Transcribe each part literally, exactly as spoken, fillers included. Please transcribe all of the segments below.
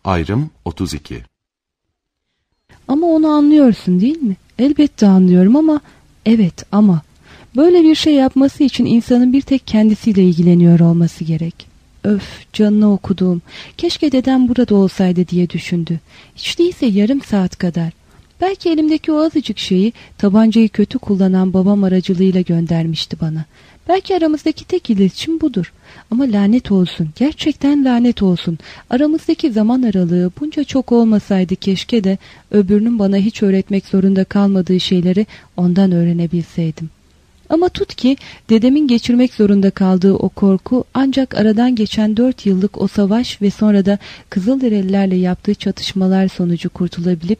Ayrım otuz iki. Ama onu anlıyorsun değil mi? Elbette anlıyorum ama... Evet ama... Böyle bir şey yapması için insanın bir tek kendisiyle ilgileniyor olması gerek. Öf, canını okuduğum. Keşke dedem burada olsaydı diye düşündü. Hiç değilse yarım saat kadar. Belki elimdeki o azıcık şeyi tabancayı kötü kullanan babam aracılığıyla göndermişti bana. Belki aramızdaki tek iletişim budur. Ama lanet olsun, gerçekten lanet olsun. Aramızdaki zaman aralığı bunca çok olmasaydı keşke de öbürünün bana hiç öğretmek zorunda kalmadığı şeyleri ondan öğrenebilseydim. Ama tut ki dedemin geçirmek zorunda kaldığı o korku ancak aradan geçen dört yıllık o savaş ve sonra da Kızılderililerle yaptığı çatışmalar sonucu kurtulabilip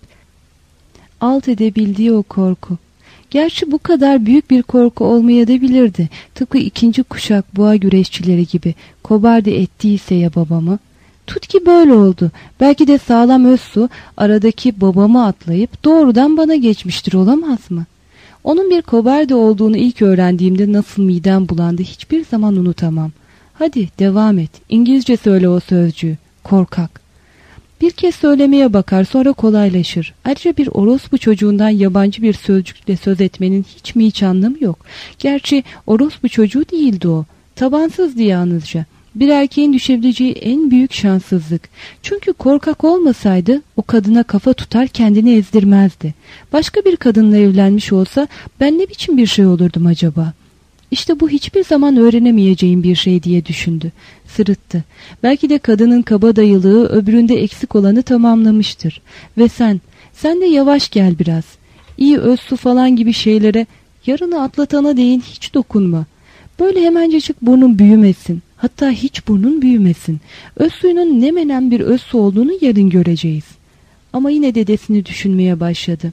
alt edebildiği o korku. Gerçi bu kadar büyük bir korku olmayabilirdi. Tıpkı ikinci kuşak boğa güreşçileri gibi kobardı ettiyse ya babamı. Tut ki böyle oldu. Belki de sağlam öz su aradaki babamı atlayıp doğrudan bana geçmiştir, olamaz mı? Onun bir kobardı olduğunu ilk öğrendiğimde nasıl midem bulandı hiçbir zaman unutamam. Hadi devam et. İngilizce söyle o sözcüğü. Korkak. Bir kez söylemeye bakar, sonra kolaylaşır. Ayrıca bir orospu çocuğundan yabancı bir sözcükle söz etmenin hiç mi hiç anlamı yok. Gerçi orospu çocuğu değildi o. Tabansızdı yalnızca. Bir erkeğin düşebileceği en büyük şanssızlık. Çünkü korkak olmasaydı o kadına kafa tutar kendini ezdirmezdi. Başka bir kadınla evlenmiş olsa ben ne biçim bir şey olurdum acaba? İşte bu hiçbir zaman öğrenemeyeceğim bir şey diye düşündü. Sırıttı. Belki de kadının kabadayılığı öbüründe eksik olanı tamamlamıştır. Ve sen, sen de yavaş gel biraz. İyi öz su falan gibi şeylere yarını atlatana değin hiç dokunma. Böyle hemencecik burnun büyümesin. Hatta hiç burnun büyümesin. Öz suyunun ne menen bir öz su olduğunu yarın göreceğiz. Ama yine dedesini düşünmeye başladı.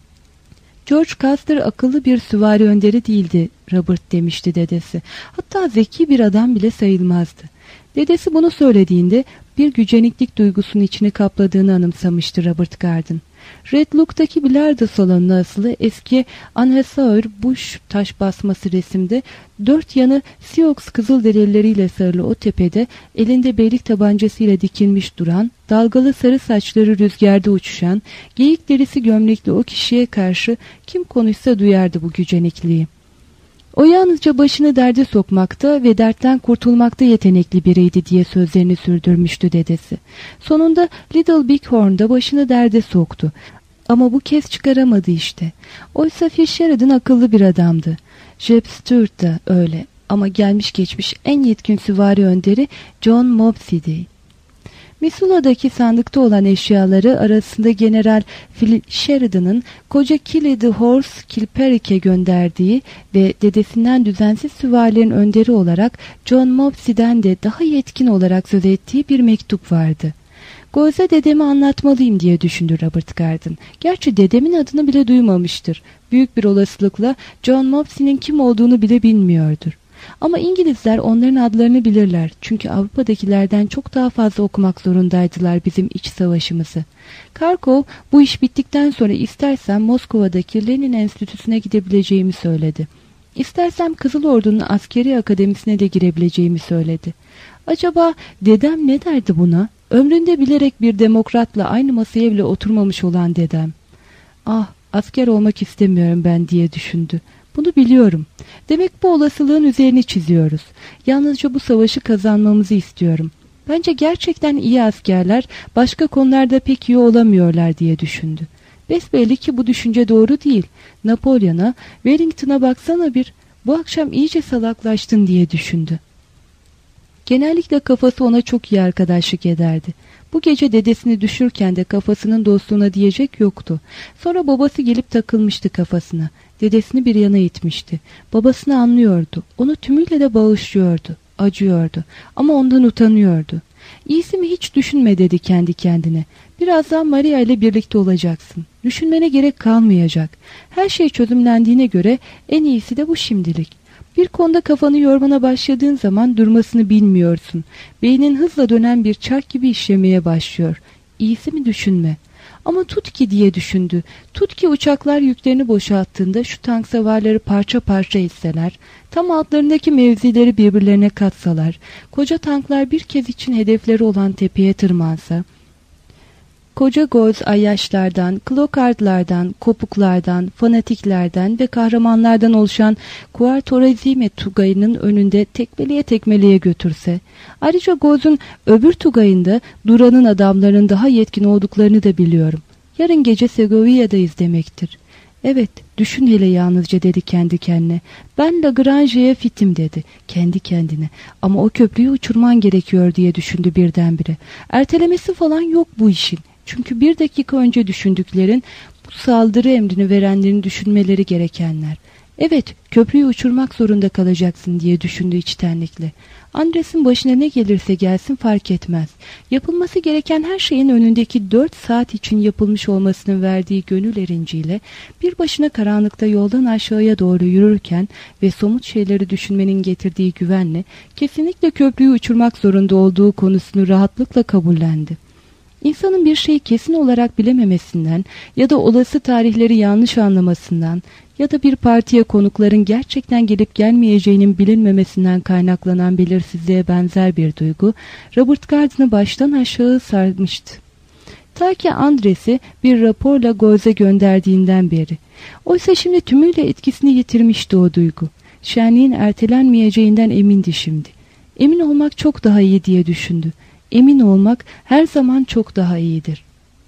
George Custer akıllı bir süvari önderi değildi, Robert demişti dedesi. Hatta zeki bir adam bile sayılmazdı. Dedesi bunu söylediğinde bir güceniklik duygusunun içini kapladığını anımsamıştı Robert Garden. Red Look'taki bilardo salonuna asılı eski Anheuser-Busch taş basması resimde dört yanı Sioux Kızılderilileriyle sarılı o tepede elinde beylik tabancasıyla dikilmiş duran, dalgalı sarı saçları rüzgarda uçuşan, geyik derisi gömlekli o kişiye karşı kim konuşsa duyardı bu gücenikliği. O yalnızca başını derde sokmakta ve dertten kurtulmakta yetenekli biriydi diye sözlerini sürdürmüştü dedesi. Sonunda Little Bighorn da başını derde soktu. Ama bu kez çıkaramadı işte. Oysa Phil Sheridan akıllı bir adamdı. Jeb Stuart da öyle. Ama gelmiş geçmiş en yetkin süvari önderi John Mopsey'di. Missoula'daki sandıkta olan eşyaları arasında General Phil Sheridan'ın koca Killy the Horse Kilpatrick'e gönderdiği ve dedesinden düzensiz süvarilerin önderi olarak John Mopsey'den de daha yetkin olarak söz ettiği bir mektup vardı. Goze dedemi anlatmalıyım diye düşündü Robert Garden. Gerçi dedemin adını bile duymamıştır. Büyük bir olasılıkla John Mopsey'nin kim olduğunu bile bilmiyordur. Ama İngilizler onların adlarını bilirler. Çünkü Avrupa'dakilerden çok daha fazla okumak zorundaydılar bizim iç savaşımızı. Karkov bu iş bittikten sonra istersem Moskova'daki Lenin Enstitüsü'ne gidebileceğimi söyledi. İstersem Kızıl Ordu'nun askeri akademisine de girebileceğimi söyledi. Acaba dedem ne derdi buna? Ömründe bilerek bir demokratla aynı masaya bile oturmamış olan dedem. Ah, asker olmak istemiyorum ben diye düşündü. Bunu biliyorum. Demek bu olasılığın üzerini çiziyoruz. Yalnızca bu savaşı kazanmamızı istiyorum. Bence gerçekten iyi askerler başka konularda pek iyi olamıyorlar diye düşündü. Besbelli ki bu düşünce doğru değil. Napolyon'a, Wellington'a baksana bir. Bu akşam iyice salaklaştın diye düşündü. Genellikle kafası ona çok iyi arkadaşlık ederdi. Bu gece dedesini düşürken de kafasının dostluğuna diyecek yoktu. Sonra babası gelip takılmıştı kafasına. Dedesini bir yana itmişti. Babasını anlıyordu. Onu tümüyle de bağışlıyordu. Acıyordu. Ama ondan utanıyordu. İyisi mi hiç düşünme dedi kendi kendine. Birazdan Maria ile birlikte olacaksın. Düşünmene gerek kalmayacak. Her şey çözümlendiğine göre en iyisi de bu şimdilik. Bir konuda kafanı yormana başladığın zaman durmasını bilmiyorsun. Beynin hızla dönen bir çark gibi işlemeye başlıyor. İyisi mi düşünme. Ama tut ki diye düşündü. Tut ki uçaklar yüklerini boşalttığında şu tank savarları parça parça etseler, tam altlarındaki mevzileri birbirlerine katsalar, koca tanklar bir kez için hedefleri olan tepeye tırmansa, Koca Goz ayyaşlardan, klokardlardan, kopuklardan, fanatiklerden ve kahramanlardan oluşan Kuartorazime Tugayı'nın önünde tekmeleye tekmeleye götürse, ayrıca Goz'un öbür Tugayı'nda Duran'ın adamlarının daha yetkin olduklarını da biliyorum. Yarın gece Segovia'dayız demektir. Evet, düşün hele yalnızca dedi kendi kendine. Ben Lagrange'ye fitim dedi kendi kendine. Ama o köprüyü uçurman gerekiyor diye düşündü birdenbire. Ertelemesi falan yok bu işin. Çünkü bir dakika önce düşündüklerin bu saldırı emrini verenlerin düşünmeleri gerekenler. Evet, köprüyü uçurmak zorunda kalacaksın diye düşündü içtenlikle. Andres'in başına ne gelirse gelsin fark etmez. Yapılması gereken her şeyin önündeki dört saat için yapılmış olmasının verdiği gönül erinciyle bir başına karanlıkta yoldan aşağıya doğru yürürken ve somut şeyleri düşünmenin getirdiği güvenle kesinlikle köprüyü uçurmak zorunda olduğu konusunu rahatlıkla kabullendi. İnsanın bir şeyi kesin olarak bilememesinden ya da olası tarihleri yanlış anlamasından ya da bir partiye konukların gerçekten gelip gelmeyeceğinin bilinmemesinden kaynaklanan belirsizliğe benzer bir duygu Robert Garden'ı baştan aşağı sarmıştı. Ta ki Andres'i bir raporla Goz'a gönderdiğinden beri. Oysa şimdi tümüyle etkisini yitirmişti o duygu. Şenliğin ertelenmeyeceğinden emindi şimdi. Emin olmak çok daha iyi diye düşündü. Emin olmak her zaman çok daha iyidir.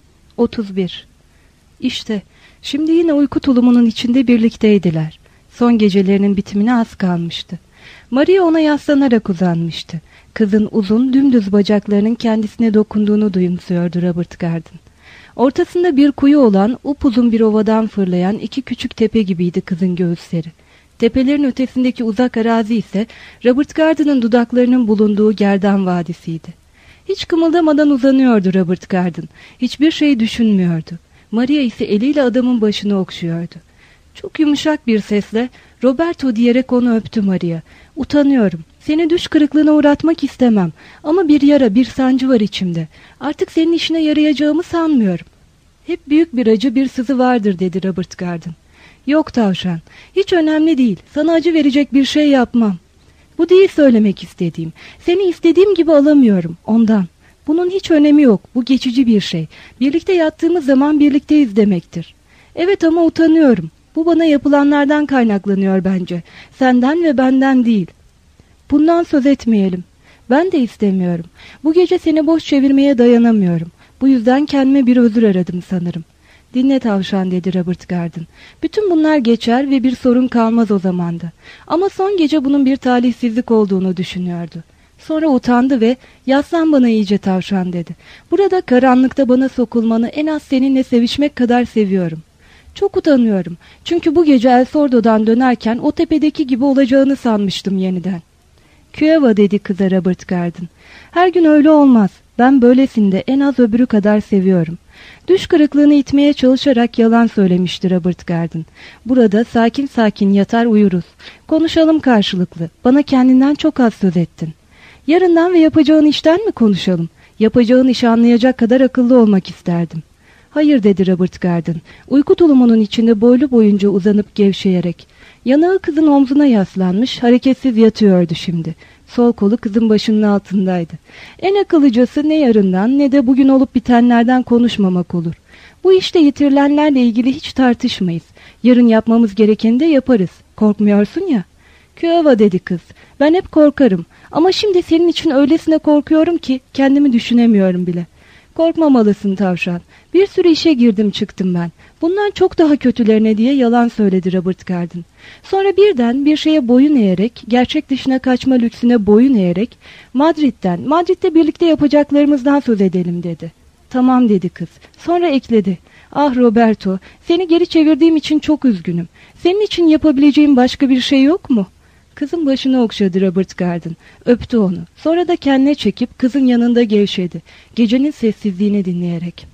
otuz bir. İşte şimdi yine uyku tulumunun içinde birlikteydiler. Son gecelerinin bitimine az kalmıştı. Maria ona yaslanarak uzanmıştı. Kızın uzun dümdüz bacaklarının kendisine dokunduğunu duyumsuyordu Robert Garden. Ortasında bir kuyu olan upuzun bir ovadan fırlayan iki küçük tepe gibiydi kızın göğüsleri. Tepelerin ötesindeki uzak arazi ise Robert Garden'ın dudaklarının bulunduğu Gerdan Vadisi'ydi. Hiç kımıldamadan uzanıyordu Robert Garden. Hiçbir şey düşünmüyordu. Maria ise eliyle adamın başını okşuyordu. Çok yumuşak bir sesle "Roberto" diyerek onu öptü Maria. "Utanıyorum. Seni düş kırıklığına uğratmak istemem. Ama bir yara, bir sancı var içimde. Artık senin işine yarayacağımı sanmıyorum." "Hep büyük bir acı, bir sızı vardır," dedi Robert Garden. "Yok tavşan. Hiç önemli değil. Sana acı verecek bir şey yapmam. Bu değil söylemek istediğim. Seni istediğim gibi alamıyorum, ondan. Bunun hiç önemi yok. Bu geçici bir şey. Birlikte yattığımız zaman birlikteyiz demektir. Evet ama utanıyorum. Bu bana yapılanlardan kaynaklanıyor bence. Senden ve benden değil. Bundan söz etmeyelim. Ben de istemiyorum. Bu gece seni boş çevirmeye dayanamıyorum. Bu yüzden kendime bir özür aradım sanırım." "Dinle tavşan," dedi Robert Garden. "Bütün bunlar geçer ve bir sorun kalmaz o zamanda. Ama son gece bunun bir talihsizlik olduğunu düşünüyordu. Sonra utandı ve "Yaslan bana iyice tavşan," dedi. "Burada karanlıkta bana sokulmanı en az seninle sevişmek kadar seviyorum. Çok utanıyorum. Çünkü bu gece El Sordo'dan dönerken o tepedeki gibi olacağını sanmıştım yeniden." "Cueva," dedi kıza Robert Garden. "Her gün öyle olmaz. Ben böylesini de en az öbürü kadar seviyorum." Düş kırıklığını itmeye çalışarak yalan söylemişti Robert Garden. "Burada sakin sakin yatar uyuruz. Konuşalım karşılıklı. Bana kendinden çok az söz ettin. Yarından ve yapacağın işten mi konuşalım? Yapacağın işi anlayacak kadar akıllı olmak isterdim." "Hayır," dedi Robert Garden, uyku tulumunun içinde boylu boyunca uzanıp gevşeyerek. Yanağı kızın omzuna yaslanmış, hareketsiz yatıyordu şimdi. Sol kolu kızın başının altındaydı. En akıllıcası ne yarından ne de bugün olup bitenlerden konuşmamak olur. Bu işte yitirilenlerle ilgili hiç tartışmayız. Yarın yapmamız gerekeni de yaparız. Korkmuyorsun ya. "Cueva," dedi kız. "Ben hep korkarım. Ama şimdi senin için öylesine korkuyorum ki kendimi düşünemiyorum bile." "Korkmamalısın tavşan. Bir sürü işe girdim çıktım ben. Bundan çok daha kötülerine," diye yalan söyledi Robert Garden. Sonra birden bir şeye boyun eğerek, gerçek dışına kaçma lüksüne boyun eğerek, "Madrid'den, Madrid'de birlikte yapacaklarımızdan söz edelim," dedi. "Tamam," dedi kız. Sonra ekledi. "Ah Roberto, seni geri çevirdiğim için çok üzgünüm. Senin için yapabileceğim başka bir şey yok mu?" Kızın başını okşadı Robert Garden. Öptü onu. Sonra da kendine çekip kızın yanında gevşedi. Gecenin sessizliğini dinleyerek.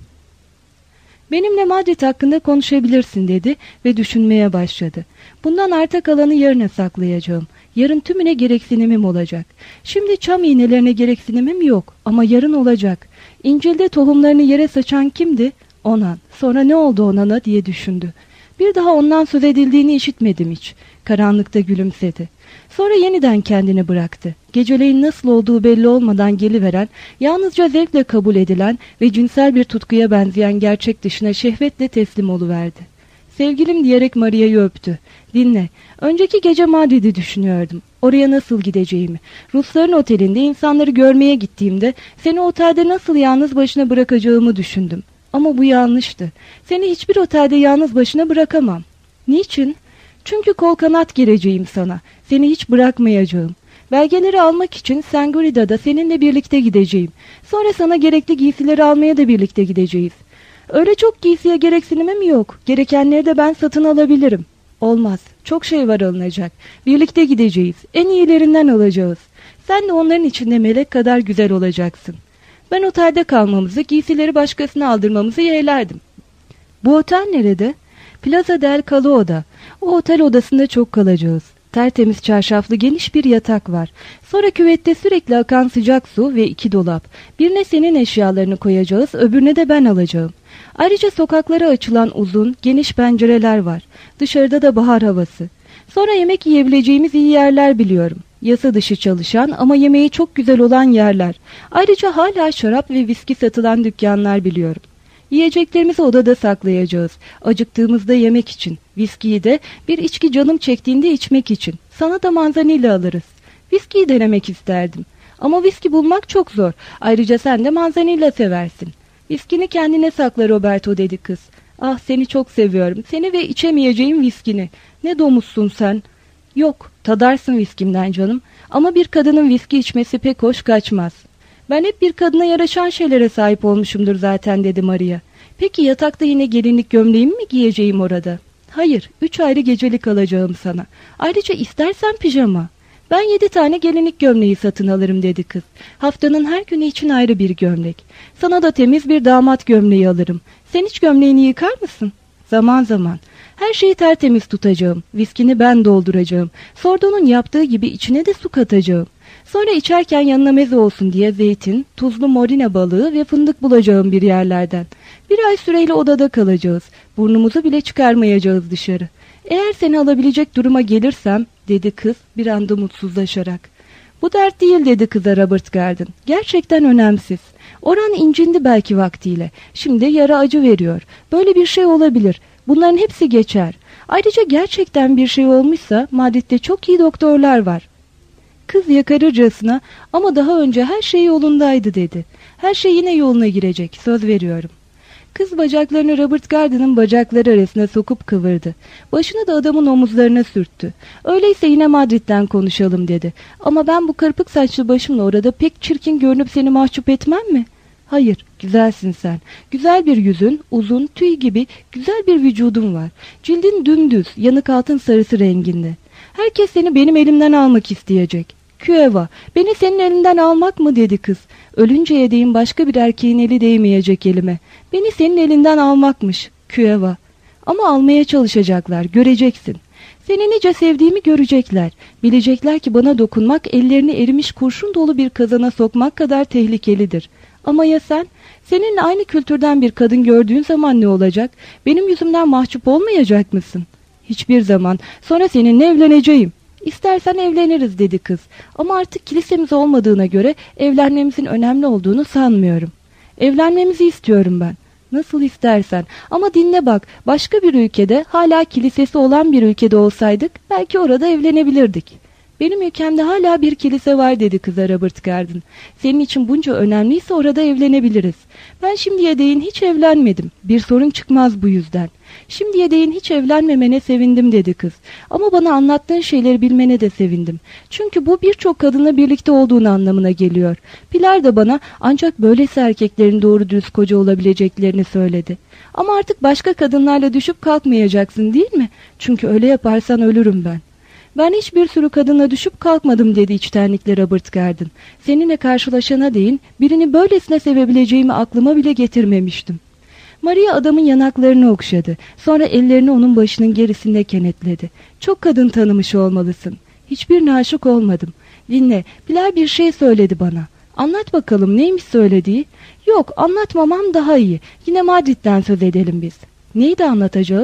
"Benimle Madrid hakkında konuşabilirsin," dedi ve düşünmeye başladı. "Bundan arta kalanı yarına saklayacağım. Yarın tümüne gereksinimim olacak. Şimdi çam iğnelerine gereksinimim yok ama yarın olacak. İncil'de tohumlarını yere saçan kimdi? Onan. Sonra ne oldu Onan'a diye düşündü. Bir daha ondan söz edildiğini işitmedim hiç. Karanlıkta gülümsedi. Sonra yeniden kendini bıraktı. Geceleyin nasıl olduğu belli olmadan geliveren, yalnızca zevkle kabul edilen ve cinsel bir tutkuya benzeyen gerçek dışına şehvetle teslim oluverdi. Sevgilim diyerek Maria'yı öptü. Dinle, önceki gece Madrid'i düşünüyordum. Oraya nasıl gideceğimi. Rusların otelinde insanları görmeye gittiğimde seni otelde nasıl yalnız başına bırakacağımı düşündüm. Ama bu yanlıştı. Seni hiçbir otelde yalnız başına bırakamam. Niçin? Çünkü kol kanat gireceğim sana. Seni hiç bırakmayacağım. Belgeleri almak için Sengurida'da seninle birlikte gideceğim. Sonra sana gerekli giysileri almaya da birlikte gideceğiz. Öyle çok giysiye gereksinimim yok. Gerekenleri de ben satın alabilirim. Olmaz. Çok şey var alınacak. Birlikte gideceğiz. En iyilerinden alacağız. Sen de onların içinde melek kadar güzel olacaksın. Ben otelde kalmamızı, giysileri başkasına aldırmamızı yeğlerdim. Bu otel nerede? Plaza del Calo'da. O otel odasında çok kalacağız. Tertemiz çarşaflı geniş bir yatak var. Sonra küvette sürekli akan sıcak su ve iki dolap. Birine senin eşyalarını koyacağız, öbürüne de ben alacağım. Ayrıca sokaklara açılan uzun, geniş pencereler var. Dışarıda da bahar havası. Sonra yemek yiyebileceğimiz iyi yerler biliyorum. Yasa dışı çalışan ama yemeği çok güzel olan yerler. Ayrıca hala şarap ve viski satılan dükkanlar biliyorum. Yiyeceklerimizi odada saklayacağız. Acıktığımızda yemek için. Viskiyi de bir içki canım çektiğinde içmek için. Sana da manzanilla alırız. Viskiyi denemek isterdim. Ama viski bulmak çok zor. Ayrıca sen de manzanilla seversin. Viskini kendine sakla Roberto, dedi kız. Ah, seni çok seviyorum. Seni ve içemeyeceğim viskini. Ne domuzsun sen. Yok, tadarsın viskimden canım. Ama bir kadının viski içmesi pek hoş kaçmaz. Ben hep bir kadına yaraşan şeylere sahip olmuşumdur zaten, dedi Maria. Peki yatakta yine gelinlik gömleğimi mi giyeceğim orada? Hayır, üç ayrı gecelik alacağım sana. Ayrıca istersen pijama. Ben yedi tane gelinlik gömleği satın alırım, dedi kız. Haftanın her günü için ayrı bir gömlek. Sana da temiz bir damat gömleği alırım. Sen hiç gömleğini yıkar mısın? Zaman zaman. Her şeyi tertemiz tutacağım. Viskini ben dolduracağım. Sordon'un yaptığı gibi içine de su katacağım. Sonra içerken yanına meze olsun diye zeytin, tuzlu morina balığı ve fındık bulacağım bir yerlerden. Bir ay süreyle odada kalacağız. Burnumuzu bile çıkarmayacağız dışarı. Eğer seni alabilecek duruma gelirsem, dedi kız bir anda mutsuzlaşarak. Bu dert değil, dedi kıza Robert Garden. Gerçekten önemsiz. Oran incindi belki vaktiyle. Şimdi yara acı veriyor. Böyle bir şey olabilir. Bunların hepsi geçer. Ayrıca gerçekten bir şey olmuşsa Madrid'de çok iyi doktorlar var. Kız yakarırcasına, ama daha önce her şey yolundaydı, dedi. Her şey yine yoluna girecek, söz veriyorum. Kız bacaklarını Robert Garden'ın bacakları arasına sokup kıvırdı. Başını da adamın omuzlarına sürttü. Öyleyse yine Madrid'den konuşalım, dedi. Ama ben bu kırpık saçlı başımla orada pek çirkin görünüp seni mahcup etmem mi? Hayır, güzelsin sen. Güzel bir yüzün, uzun, tüy gibi güzel bir vücudun var. Cildin dümdüz, yanık altın sarısı renginde. Herkes seni benim elimden almak isteyecek. Küeva, beni senin elinden almak mı, dedi kız. Ölünceye değin başka bir erkeğin eli değmeyecek elime. Beni senin elinden almakmış, Küeva. Ama almaya çalışacaklar, göreceksin. Seni nice sevdiğimi görecekler. Bilecekler ki bana dokunmak ellerini erimiş kurşun dolu bir kazana sokmak kadar tehlikelidir. Ama ya sen? Seninle aynı kültürden bir kadın gördüğün zaman ne olacak? Benim yüzümden mahcup olmayacak mısın? Hiçbir zaman. Sonra seninle evleneceğim. İstersen evleniriz, dedi kız. Ama artık kilisemiz olmadığına göre evlenmemizin önemli olduğunu sanmıyorum. Evlenmemizi istiyorum ben. Nasıl istersen. Ama dinle bak, başka bir ülkede, hala kilisesi olan bir ülkede olsaydık belki orada evlenebilirdik. Benim ülkemde hala bir kilise var, dedi kıza Robert Garden. Senin için bunca önemliyse orada evlenebiliriz. Ben şimdiye değin hiç evlenmedim. Bir sorun çıkmaz bu yüzden. Şimdiye değin hiç evlenmemene sevindim, dedi kız. Ama bana anlattığın şeyleri bilmene de sevindim. Çünkü bu birçok kadınla birlikte olduğun anlamına geliyor. Pilar da bana ancak böylesi erkeklerin doğru dürüst koca olabileceklerini söyledi. Ama artık başka kadınlarla düşüp kalkmayacaksın, değil mi? Çünkü öyle yaparsan ölürüm ben. Ben hiçbir sürü kadınla düşüp kalkmadım, dedi içtenlikle Robert Garden. Seninle karşılaşana değin birini böylesine sevebileceğimi aklıma bile getirmemiştim. Maria adamın yanaklarını okşadı. Sonra ellerini onun başının gerisinde kenetledi. Çok kadın tanımış olmalısın. Hiçbirine aşık olmadım. Dinle, Pilar bir şey söyledi bana. Anlat bakalım, neymiş söylediği? Yok, anlatmamam daha iyi. Yine Madrid'den söz edelim biz. Neydi anlatacağın?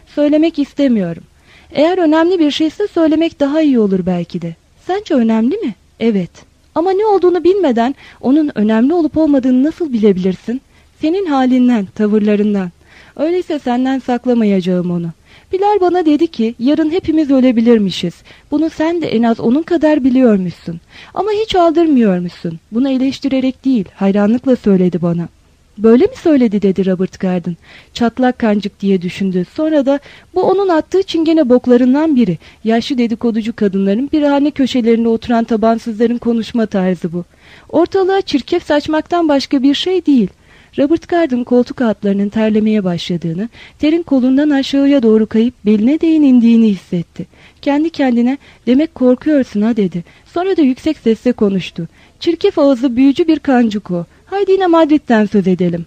Söylemek istemiyorum. Eğer önemli bir şeyse söylemek daha iyi olur belki de. Sence önemli mi? Evet. Ama ne olduğunu bilmeden onun önemli olup olmadığını nasıl bilebilirsin? Senin halinden, tavırlarından. Öyleyse senden saklamayacağım onu. Bilal bana dedi ki yarın hepimiz ölebilirmişiz. Bunu sen de en az onun kadar biliyormuşsun. Ama hiç aldırmıyormuşsun. Bunu eleştirerek değil, hayranlıkla söyledi bana. Böyle mi söyledi dedi Robert Garden. Çatlak kancık diye düşündü. Sonra da bu onun attığı çingene boklarından biri. Yaşlı dedikoducu kadınların birahane köşelerinde oturan tabansızların konuşma tarzı bu. Ortalığa çirkef saçmaktan başka bir şey değil. Robert Garden koltuk altlarının terlemeye başladığını, terin kolundan aşağıya doğru kayıp beline değin indiğini hissetti. Kendi kendine demek korkuyorsun ha dedi. Sonra da yüksek sesle konuştu. Çirkef ağızlı büyücü bir kancık o. Haydi yine Madrid'den söz edelim.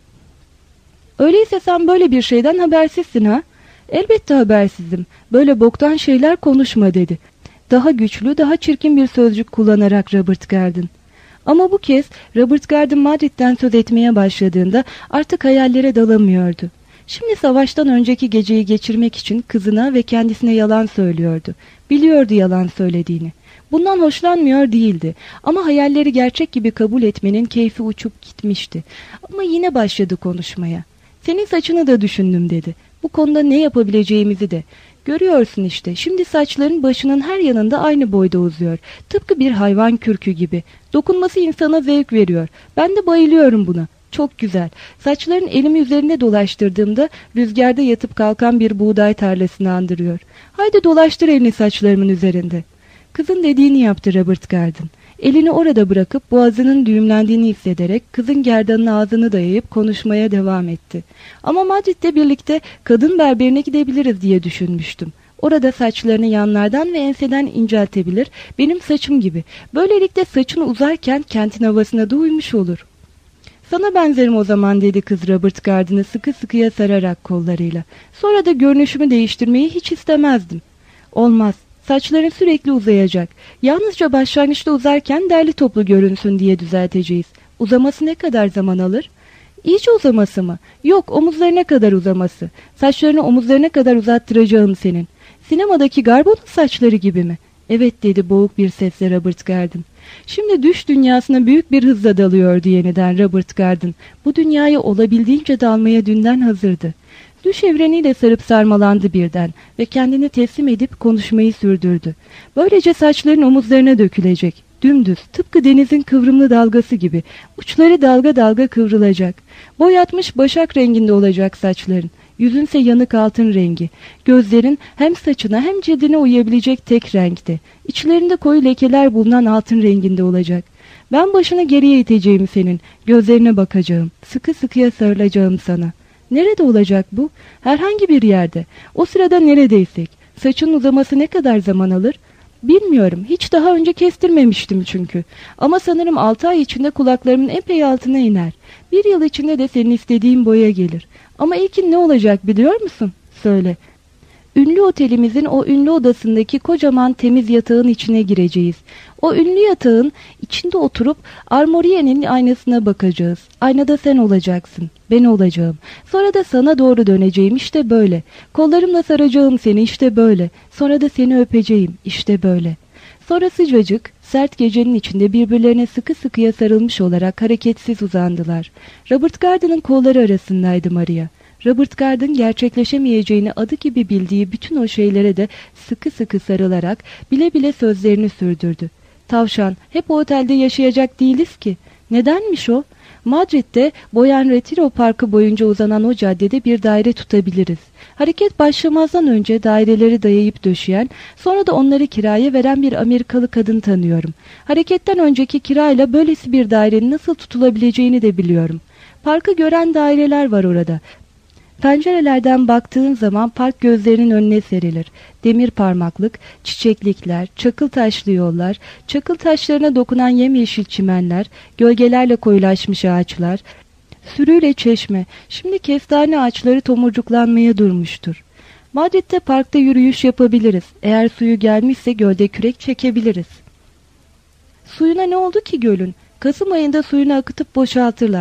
Öyleyse sen böyle bir şeyden habersizsin ha? Elbette habersizim. Böyle boktan şeyler konuşma dedi. Daha güçlü, daha çirkin bir sözcük kullanarak Robert Garden. Ama bu kez Robert Garden Madrid'den söz etmeye başladığında artık hayallere dalamıyordu. Şimdi savaştan önceki geceyi geçirmek için kızına ve kendisine yalan söylüyordu. Biliyordu yalan söylediğini. Bundan hoşlanmıyor değildi ama hayalleri gerçek gibi kabul etmenin keyfi uçup gitmişti. Ama yine başladı konuşmaya. Senin saçını da düşündüm dedi. Bu konuda ne yapabileceğimizi de. Görüyorsun işte şimdi saçların başının her yanında aynı boyda uzuyor. Tıpkı bir hayvan kürkü gibi. Dokunması insana zevk veriyor. Ben de bayılıyorum buna. Çok güzel. Saçların elimi üzerine dolaştırdığımda rüzgarda yatıp kalkan bir buğday tarlasını andırıyor. Haydi dolaştır elini saçlarımın üzerinde. Kızın dediğini yaptı Robert Garden. Elini orada bırakıp boğazının düğümlendiğini hissederek kızın gerdanına ağzını dayayıp konuşmaya devam etti. Ama Madrid'de birlikte kadın berberine gidebiliriz diye düşünmüştüm. Orada saçlarını yanlardan ve enseden inceltebilir, benim saçım gibi. Böylelikle saçını uzarken kentin havasına da uymuş olur. Sana benzerim o zaman dedi kız Robert Garden'ı sıkı sıkıya sararak kollarıyla. Sonra da görünüşümü değiştirmeyi hiç istemezdim. Olmaz. Saçların sürekli uzayacak. Yalnızca başlangıçta uzarken derli toplu görünsün diye düzelteceğiz. Uzaması ne kadar zaman alır? İyice uzaması mı? Yok, omuzlarına kadar uzaması. Saçlarını omuzlarına kadar uzattıracağım senin. Sinemadaki Garbo'nun saçları gibi mi? Evet dedi boğuk bir sesle Robert Garden. Şimdi düş dünyasına büyük bir hızla dalıyordu yeniden Robert Garden. Bu dünyaya olabildiğince dalmaya dünden hazırdı. Düş evreniyle sarıp sarmalandı birden ve kendini teslim edip konuşmayı sürdürdü. Böylece saçların omuzlarına dökülecek. Dümdüz, tıpkı denizin kıvrımlı dalgası gibi. Uçları dalga dalga kıvrılacak. Boyatmış başak renginde olacak saçların. Yüzünse yanık altın rengi. Gözlerin hem saçına hem cildine uyabilecek tek renkte. İçlerinde koyu lekeler bulunan altın renginde olacak. Ben başını geriye iteceğim senin. Gözlerine bakacağım. Sıkı sıkıya sarılacağım sana. Nerede olacak bu? Herhangi bir yerde. O sırada neredeysek. Saçın uzaması ne kadar zaman alır? Bilmiyorum. Hiç daha önce kestirmemiştim çünkü. Ama sanırım altı ay içinde kulaklarımın epey altına iner. Bir yıl içinde de senin istediğin boya gelir. Ama ilkin ne olacak biliyor musun? Söyle. Ünlü otelimizin o ünlü odasındaki kocaman temiz yatağın içine gireceğiz. O ünlü yatağın içinde oturup Armoriye'nin aynasına bakacağız. Aynada sen olacaksın. Ben olacağım. Sonra da sana doğru döneceğim işte böyle. Kollarımla saracağım seni işte böyle. Sonra da seni öpeceğim işte böyle. Sonra sıcacık, sert gecenin içinde birbirlerine sıkı sıkıya sarılmış olarak hareketsiz uzandılar. Robert Garden'ın kolları arasındaydı Maria. Robert Garden gerçekleşemeyeceğini adı gibi bildiği bütün o şeylere de sıkı sıkı sarılarak bile bile sözlerini sürdürdü. Tavşan, hep o otelde yaşayacak değiliz ki. Nedenmiş o? Madrid'de Boyan Retiro Parkı boyunca uzanan o caddede bir daire tutabiliriz. Hareket başlamazdan önce daireleri dayayıp döşeyen, sonra da onları kiraya veren bir Amerikalı kadın tanıyorum. Hareketten önceki kirayla böylesi bir dairenin nasıl tutulabileceğini de biliyorum. Parkı gören daireler var orada. Pencerelerden baktığın zaman park gözlerinin önüne serilir. Demir parmaklık, çiçeklikler, çakıl taşlı yollar, çakıl taşlarına dokunan yemyeşil çimenler, gölgelerle koyulaşmış ağaçlar, sürüyle çeşme, şimdi kestane ağaçları tomurcuklanmaya durmuştur. Madrid'de parkta yürüyüş yapabiliriz. Eğer suyu gelmişse gölde kürek çekebiliriz. Suyuna ne oldu ki gölün? Kasım ayında suyunu akıtıp boşaltırlar.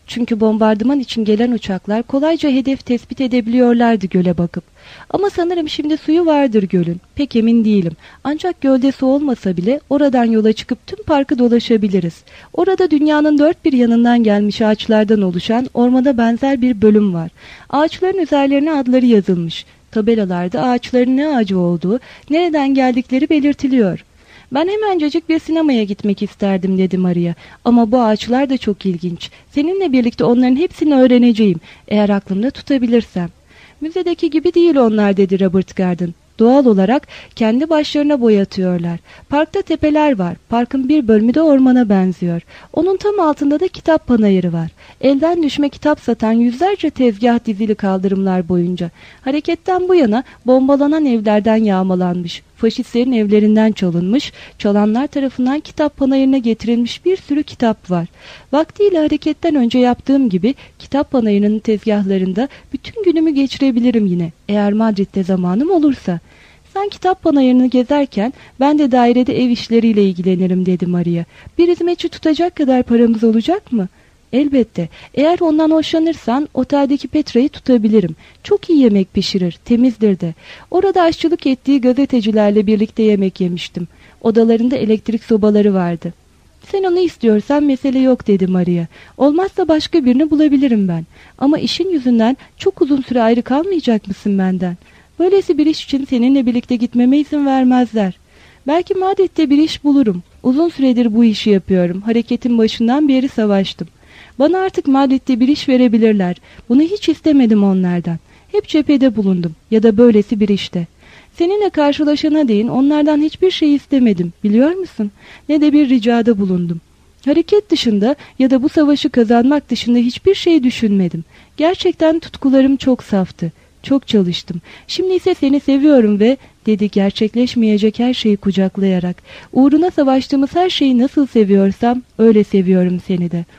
Çünkü bombardıman için gelen uçaklar kolayca hedef tespit edebiliyorlardı göle bakıp. Ama sanırım şimdi suyu vardır gölün. Pek emin değilim. Ancak gölde su olmasa bile oradan yola çıkıp tüm parkı dolaşabiliriz. Orada dünyanın dört bir yanından gelmiş ağaçlardan oluşan ormana benzer bir bölüm var. Ağaçların üzerlerine adları yazılmış. Tabelalarda ağaçların ne ağacı olduğu, nereden geldikleri belirtiliyor. Ben hemencecik bir sinemaya gitmek isterdim dedi Maria. Ama bu ağaçlar da çok ilginç. Seninle birlikte onların hepsini öğreneceğim. Eğer aklımda tutabilirsem. Müzedeki gibi değil onlar dedi Robert Garden. Doğal olarak kendi başlarına boyatıyorlar. Parkta tepeler var. Parkın bir bölümü de ormana benziyor. Onun tam altında da kitap panayırı var. Elden düşme kitap satan yüzlerce tezgah dizili kaldırımlar boyunca. Hareketten bu yana bombalanan evlerden yağmalanmış, faşistlerin evlerinden çalınmış, çalanlar tarafından kitap panayırına getirilmiş bir sürü kitap var. Vaktiyle hareketten önce yaptığım gibi kitap panayırının tezgahlarında bütün günümü geçirebilirim yine, eğer Madrid'de zamanım olursa. Sen kitap panayırını gezerken ben de dairede ev işleriyle ilgilenirim dedi Maria. Bir hizmetçi tutacak kadar paramız olacak mı? Elbette. Eğer ondan hoşlanırsan oteldeki Petra'yı tutabilirim. Çok iyi yemek pişirir, temizdir de. Orada aşçılık ettiği gazetecilerle birlikte yemek yemiştim. Odalarında elektrik sobaları vardı. Sen onu istiyorsan mesele yok dedi Maria. Olmazsa başka birini bulabilirim ben. Ama işin yüzünden çok uzun süre ayrı kalmayacak mısın benden? Böylesi bir iş için seninle birlikte gitmeme izin vermezler. Belki Madrid'de bir iş bulurum. Uzun süredir bu işi yapıyorum. Hareketin başından beri savaştım. Bana artık Madrid'de bir iş verebilirler. Bunu hiç istemedim onlardan. Hep cephede bulundum ya da böylesi bir işte. Seninle karşılaşana değin onlardan hiçbir şey istemedim, biliyor musun? Ne de bir ricada bulundum. Hareket dışında ya da bu savaşı kazanmak dışında hiçbir şey düşünmedim. Gerçekten tutkularım çok saftı. Çok çalıştım. Şimdi ise seni seviyorum ve dedi gerçekleşmeyecek her şeyi kucaklayarak. Uğruna savaştığımız her şeyi nasıl seviyorsam öyle seviyorum seni de.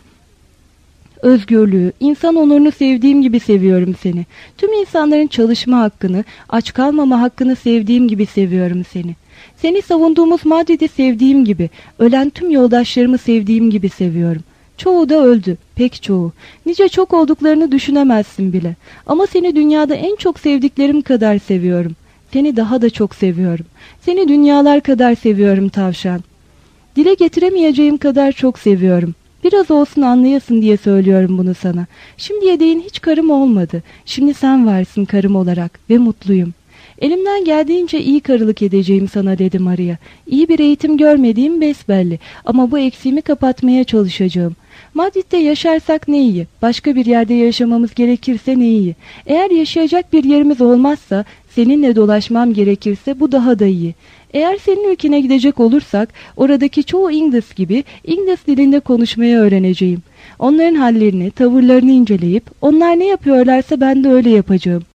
Özgürlüğü, insan onurunu sevdiğim gibi seviyorum seni. Tüm insanların çalışma hakkını, aç kalmama hakkını sevdiğim gibi seviyorum seni. Seni savunduğumuz Madrid'i sevdiğim gibi, ölen tüm yoldaşlarımı sevdiğim gibi seviyorum. Çoğu da öldü, pek çoğu. Nice çok olduklarını düşünemezsin bile. Ama seni dünyada en çok sevdiklerim kadar seviyorum. Seni daha da çok seviyorum. Seni dünyalar kadar seviyorum tavşan. Dile getiremeyeceğim kadar çok seviyorum. Biraz olsun anlayasın diye söylüyorum bunu sana. Şimdiye değin hiç karım olmadı. Şimdi sen varsın karım olarak ve mutluyum. Elimden geldiğince iyi karılık edeceğim sana dedi Maria. İyi bir eğitim görmediğim besbelli ama bu eksiğimi kapatmaya çalışacağım. Madrid'de yaşarsak ne iyi, başka bir yerde yaşamamız gerekirse ne iyi. Eğer yaşayacak bir yerimiz olmazsa, seninle dolaşmam gerekirse bu daha da iyi. Eğer senin ülkene gidecek olursak, oradaki çoğu İngiliz gibi İngiliz dilinde konuşmayı öğreneceğim. Onların hallerini, tavırlarını inceleyip, onlar ne yapıyorlarsa ben de öyle yapacağım.